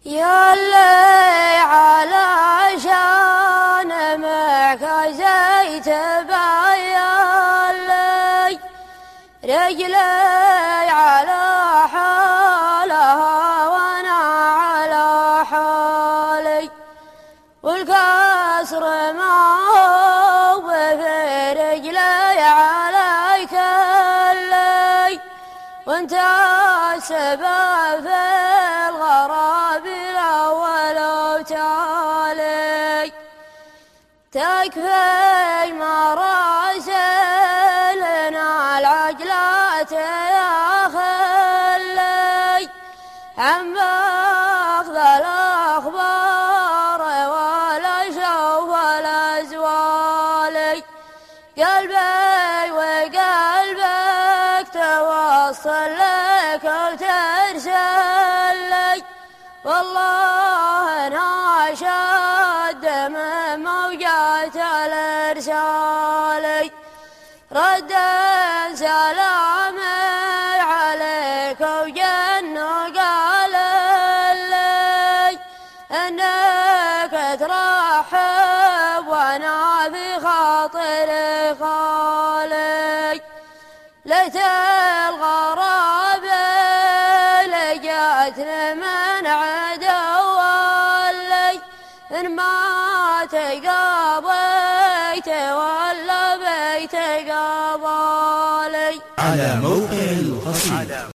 يا اللي علشان معك زيت بيالي رجلي على حالها وانا على حالي، والكسر ما هو في رجلي عليك اللي، وانت السبب في الغراب الأول وتالي. تكفي مراسلنا العجلات يا خلي عن باخذ الأخبار ولا شوف الأزوالي، قلبي وقلبك توصل لك وترسل لي، والله ناشد من موجات الإرسالي. رد سلامي عليك وجن وقال لي انك ترحب وانا في خاطري خالي. ليت الغراب لجاتني من عدو لي، إن ما تقاضيت ولا بيت قضالي. على موقع القصيد.